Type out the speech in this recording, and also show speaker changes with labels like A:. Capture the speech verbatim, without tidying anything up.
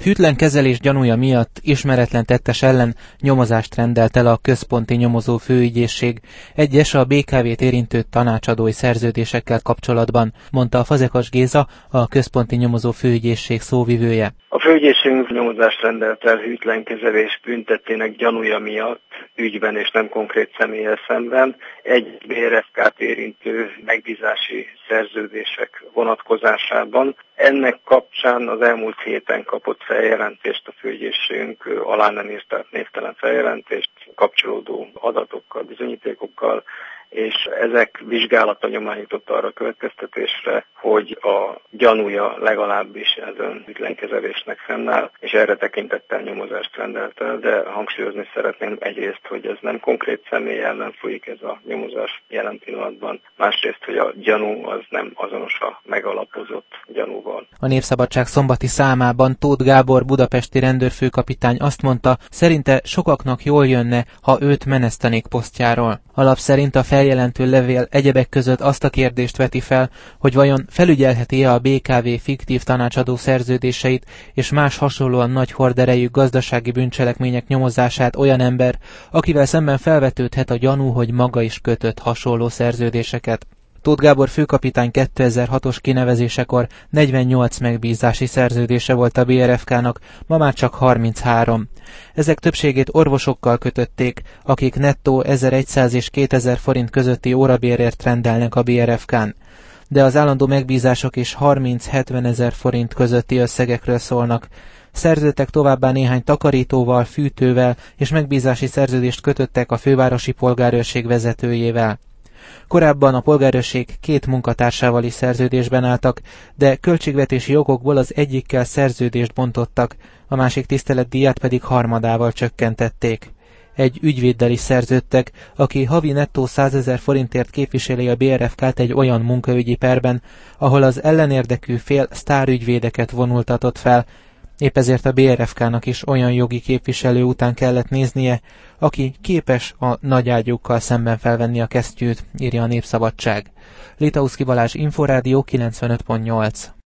A: Hűtlen kezelés gyanúja miatt ismeretlen tettes ellen nyomozást rendelt el a központi nyomozó főügyészség egyes a bé ká vét érintő tanácsadói szerződésekkel kapcsolatban, mondta a Fazekas Géza, a központi nyomozó főügyészség szóvivője.
B: A főügyészségünk nyomozást rendelt el hűtlen kezelés büntettének gyanúja miatt ügyben és nem konkrét személlyel szemben egy bé er ef ká-t érintő megbízási szerződések vonatkozásában. Ennek kapcsán az elmúlt héten kapott feljelentést a főügyészségünk, alá nem írt, tehát névtelen feljelentést kapcsolódó adatokkal, bizonyítékokkal, és ezek vizsgálata nyomán jutott arra a következtetésre, hogy a gyanúja legalábbis ezen hűtlenkezelésnek fennáll, és erre tekintettel nyomozást rendelt el, de hangsúlyozni szeretném egyrészt, hogy ez nem konkrét személy ellen folyik ez a nyomozás jelen pillanatban, másrészt, hogy a gyanú az nem azonos a megalapozott gyanúval.
A: A Népszabadság szombati számában Tóth Gábor budapesti rendőrfőkapitány azt mondta, szerinte sokaknak jól jönne, ha őt menesztenék posztjáról. Alap szerint a feljelentő levél egyebek között azt a kérdést veti fel, hogy vajon felügyelheti-e a bé ká vé fiktív tanácsadó szerződéseit és más hasonlóan nagy horderejű gazdasági bűncselekmények nyomozását olyan ember, akivel szemben felvetődhet a gyanú, hogy maga is kötött hasonló szerződéseket. Tóth Gábor főkapitány kétezer-hatos kinevezésekor negyvennyolc megbízási szerződése volt a bé er ef ká-nak, ma már csak harminchárom. Ezek többségét orvosokkal kötötték, akik nettó ezerszáz és kétezer forint közötti órabérért rendelnek a bé er ef ká-n. De az állandó megbízások is harminc-hetven ezer forint közötti összegekről szólnak. Szerződtek továbbá néhány takarítóval, fűtővel és megbízási szerződést kötöttek a fővárosi polgárőrség vezetőjével. Korábban a polgárőrség két munkatársával is szerződésben álltak, de költségvetési okokból az egyikkel szerződést bontottak, a másik tiszteletdíját pedig harmadával csökkentették. Egy ügyvéddel is szerződtek, aki havi nettó százezer forintért képviseli a bé er ef ká-t egy olyan munkaügyi perben, ahol az ellenérdekű fél sztárügyvédeket vonultatott fel. Épp ezért a bé er ef ká-nak is olyan jogi képviselő után kellett néznie, aki képes a nagyágyúkkal szemben felvenni a kesztyűt, írja a Népszabadság. Litauszky Balázs, Inforádió kilencvenöt pont nyolc.